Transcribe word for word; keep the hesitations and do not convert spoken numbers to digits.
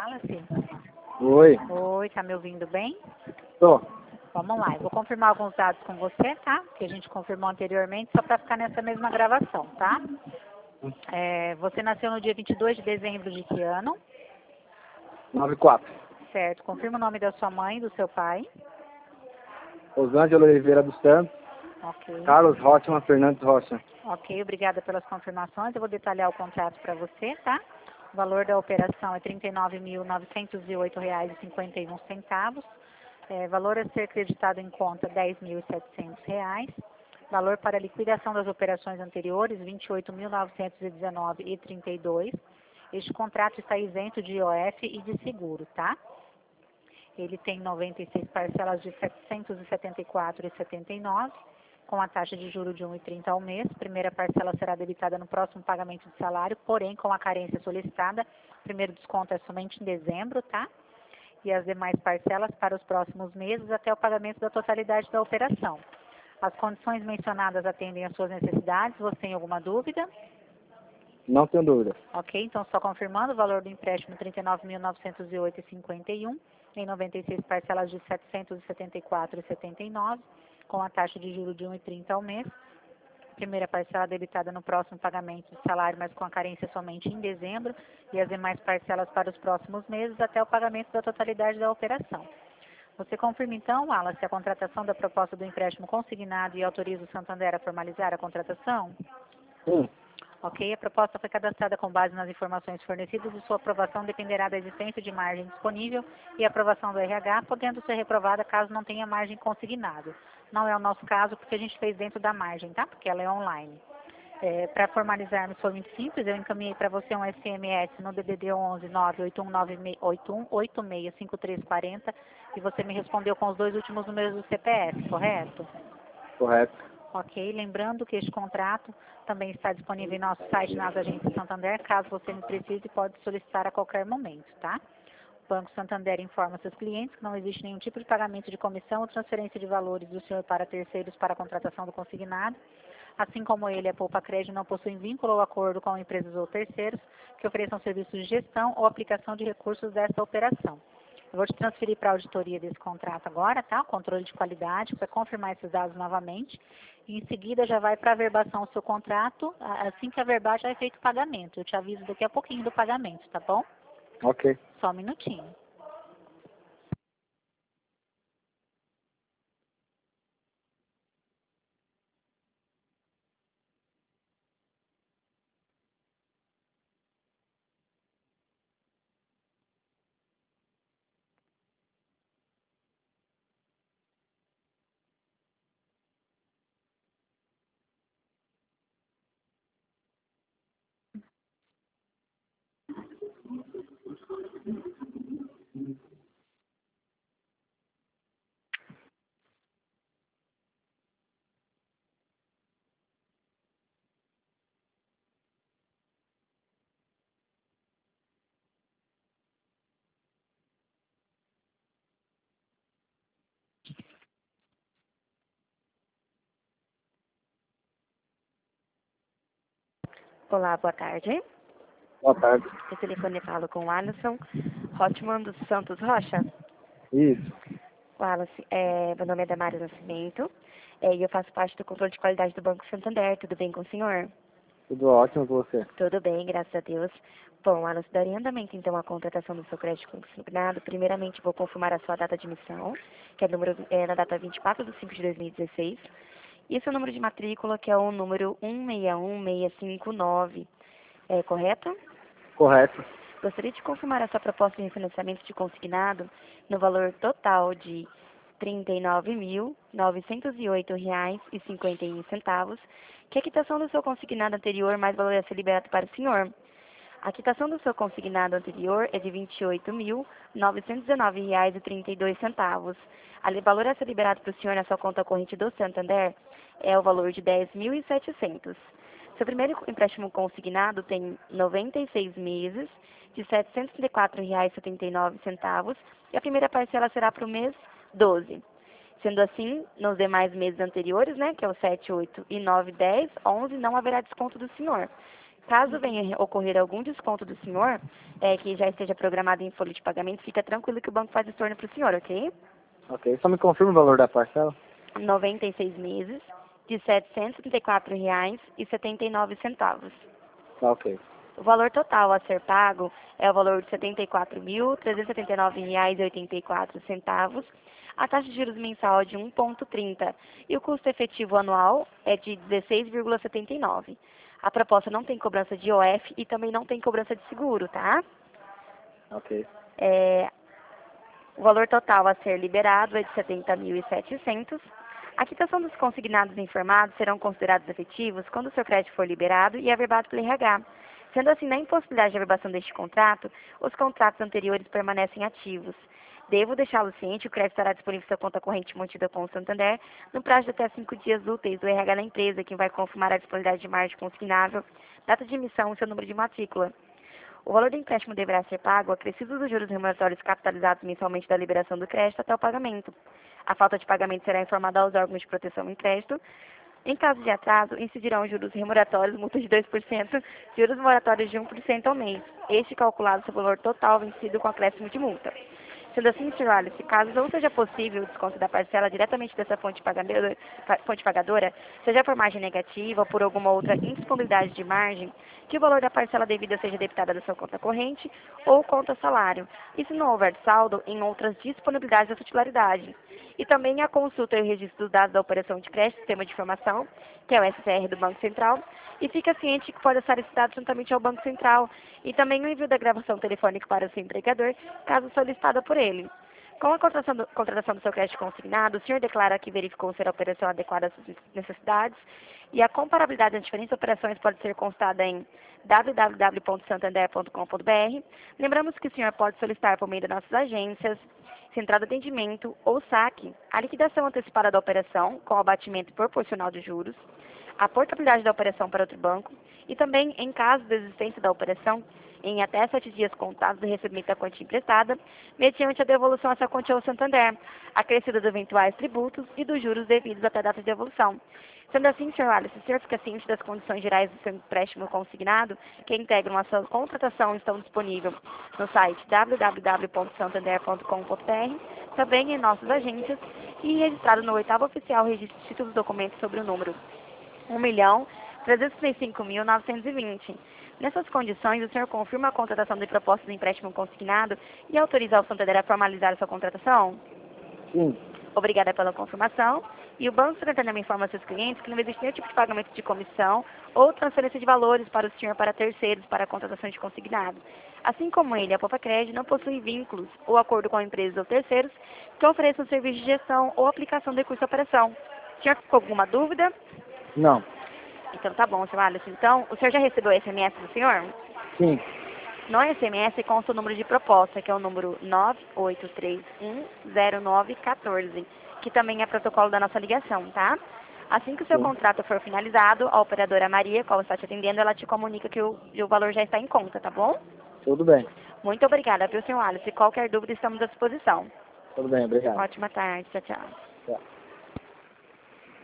Wallace? Oi. Oi, tá me ouvindo bem? Tô. Vamos lá, eu vou confirmar alguns dados com você, tá? Que a gente confirmou anteriormente, só para ficar nessa mesma gravação, tá? É, você nasceu no dia vinte e dois de dezembro de que ano? nove quatro. Certo, confirma o nome da sua mãe e do seu pai. Rosângela Oliveira dos Santos. Ok. Carlos Rochman Fernandes Rocha. Ok, obrigada pelas confirmações. Eu vou detalhar o contrato para você, tá? O valor da operação é trinta e nove mil novecentos e oito reais e cinquenta e um centavos. É, valor a ser acreditado em conta, dez mil e setecentos reais. Valor para liquidação das operações anteriores, vinte e oito mil novecentos e dezenove reais e trinta e dois centavos. Este contrato está isento de I O F e de seguro, tá? Ele tem noventa e seis parcelas de setecentos e setenta e quatro reais e setenta e nove centavos, com a taxa de juros de um vírgula trinta ao mês. Primeira parcela será debitada no próximo pagamento de salário, porém com a carência solicitada. Primeiro desconto é somente em dezembro, tá? E as demais parcelas para os próximos meses até o pagamento da totalidade da operação. As condições mencionadas atendem às suas necessidades. Você tem alguma dúvida? Não tenho dúvida. Ok, então só confirmando o valor do empréstimo trinta e nove mil novecentos e oito reais e cinquenta e um centavos, em noventa e seis parcelas de setecentos e setenta e quatro reais e setenta e nove centavos, com a taxa de juros de um vírgula trinta ao mês. Primeira parcela debitada no próximo pagamento de salário, mas com a carência somente em dezembro, e as demais parcelas para os próximos meses até o pagamento da totalidade da operação. Você confirma então, Wallace, a contratação da proposta do empréstimo consignado e autoriza o Santander a formalizar a contratação? Sim. Ok, a proposta foi cadastrada com base nas informações fornecidas e sua aprovação dependerá da existência de margem disponível e aprovação do R H, podendo ser reprovada caso não tenha margem consignado. Não é o nosso caso porque a gente fez dentro da margem, tá? Porque ela é online. É, para formalizarmos foi muito simples, eu encaminhei para você um S M S no D D D onze nove oito um nove oito um oito seis cinco três quatro zero e você me respondeu com os dois últimos números do C P F, correto? Correto. Ok, lembrando que este contrato também está disponível em nosso site nas agências Santander, caso você me precise, pode solicitar a qualquer momento, tá? O Banco Santander informa seus clientes que não existe nenhum tipo de pagamento de comissão ou transferência de valores do senhor para terceiros para a contratação do consignado, assim como ele, a Poupa Crédito, não possuem vínculo ou acordo com empresas ou terceiros que ofereçam serviços de gestão ou aplicação de recursos dessa operação. Eu vou te transferir para a auditoria desse contrato agora, tá? O controle de qualidade, para confirmar esses dados novamente. E em seguida já vai para a averbação o seu contrato, assim que averbar já é feito o pagamento. Eu te aviso daqui a pouquinho do pagamento, tá bom? Ok. Só um minutinho. Olá, boa tarde. Boa tarde. Eu telefone falo com o Alisson Hotman dos Santos Rocha. Isso. Wallace, é, meu nome é Damares Nascimento é, e eu faço parte do controle de qualidade do Banco Santander. Tudo bem com o senhor? Tudo ótimo com você. Tudo bem, graças a Deus. Bom, Wallace, daria andamento então à contratação do seu crédito consignado. Primeiramente, vou confirmar a sua data de emissão, que é, número, é na data vinte e quatro de cinco de dois mil e dezesseis. E seu número de matrícula, que é o número um seis um seis cinco nove. É correto? Correto. Gostaria de confirmar a sua proposta de refinanciamento de consignado no valor total de trinta e nove mil novecentos e oito reais e cinquenta e um centavos, que é a quitação do seu consignado anterior mais valor a ser liberado para o senhor. A quitação do seu consignado anterior é de vinte e oito mil novecentos e dezenove reais e trinta e dois centavos. O valor a ser liberado para o senhor na sua conta corrente do Santander é o valor de dez mil e setecentos. Seu primeiro empréstimo consignado tem noventa e seis meses de setecentos e trinta e quatro reais e setenta e nove centavos e a primeira parcela será para o mês doze. Sendo assim, nos demais meses anteriores, né, que é o sete, oito e nove, dez, onze, não haverá desconto do senhor. Caso venha ocorrer algum desconto do senhor, é, que já esteja programado em folha de pagamento, fica tranquilo que o banco faz o estorno para o senhor, ok? Ok. Só me confirma o valor da parcela? noventa e seis meses, de setecentos e trinta e quatro reais e setenta e nove centavos. Tá ok. O valor total a ser pago é o valor de setenta e quatro mil, trezentos e setenta e nove reais e oitenta e quatro centavos. A taxa de juros mensal é de um vírgula trinta e o custo efetivo anual é de dezesseis vírgula setenta e nove. A proposta não tem cobrança de I O F e também não tem cobrança de seguro, tá? Ok. É, o valor total a ser liberado é de setenta mil e setecentos. A quitação dos consignados informados serão considerados efetivos quando o seu crédito for liberado e averbado pelo R H. Sendo assim, na impossibilidade de averbação deste contrato, os contratos anteriores permanecem ativos. Devo deixá-lo ciente, o crédito estará disponível em sua conta corrente mantida com o Santander no prazo de até cinco dias úteis do R H da empresa, que vai confirmar a disponibilidade de margem consignável, data de emissão e seu número de matrícula. O valor do empréstimo deverá ser pago acrescido dos juros remuneratórios capitalizados mensalmente da liberação do crédito até o pagamento. A falta de pagamento será informada aos órgãos de proteção em crédito. Em caso de atraso, incidirão juros remuneratórios, multa de dois por cento, juros moratórios de um por cento ao mês. Este calculado sobre o valor total vencido com acréscimo de multa. Sendo assim, senhor Alice, caso não seja possível o desconto da parcela diretamente dessa fonte pagadora, fonte pagadora, seja por margem negativa ou por alguma outra indisponibilidade de margem, que o valor da parcela devida seja debitada da sua conta corrente ou conta salário, e se não houver saldo, em outras disponibilidades da sua titularidade. E também a consulta e o registro dos dados da operação de crédito, sistema de informação, que é o S C R do Banco Central, e fica ciente que pode ser solicitado juntamente ao Banco Central, e também o envio da gravação telefônica para o seu empregador, caso solicitada por ele. Com a contratação do, contratação do seu crédito consignado, o senhor declara que verificou ser a operação adequada às suas necessidades, e a comparabilidade das diferentes operações pode ser constada em w w w ponto santander ponto com ponto b r. Lembramos que o senhor pode solicitar por meio das nossas agências, central de atendimento ou saque, a liquidação antecipada da operação com abatimento proporcional de juros, a portabilidade da operação para outro banco e também, em caso de existência da operação, em até sete dias contados do recebimento da quantia emprestada, mediante a devolução dessa quantia ao Santander, acrescida dos eventuais tributos e dos juros devidos até a data de devolução. Sendo assim, senhor Alice, o senhor fica ciente das condições gerais do seu empréstimo consignado, que integram a sua contratação e estão disponíveis no site w w w ponto santander ponto com ponto b r, também em nossas agências, e registrado no oitavo oficial registro de títulos e documentos sobre o número um milhão trezentos e trinta e cinco mil novecentos e vinte. Nessas condições, o senhor confirma a contratação de proposta de empréstimo consignado e autoriza o Santander a formalizar a sua contratação? Sim. Obrigada pela confirmação. E o Banco Santander informa aos seus clientes que não existe nenhum tipo de pagamento de comissão ou transferência de valores para o senhor para terceiros para a contratação de consignado. Assim como ele, a Popacred não possui vínculos ou acordo com empresas ou terceiros que ofereçam serviço de gestão ou aplicação de recurso à operação. O senhor ficou com alguma dúvida? Não. Então tá bom, senhor Alice. Então, o senhor já recebeu o S M S do senhor? Sim. No S M S consta o número de proposta, que é o número nove oito três um zero nove um quatro, que também é protocolo da nossa ligação, tá? Assim que o seu Sim. contrato for finalizado, a operadora Maria, qual está te atendendo, ela te comunica que o, o valor já está em conta, tá bom? Tudo bem. Muito obrigada, viu, senhor Alice? Qualquer dúvida, estamos à disposição. Tudo bem, obrigado. Ótima tarde. Tchau, tchau. Tchau.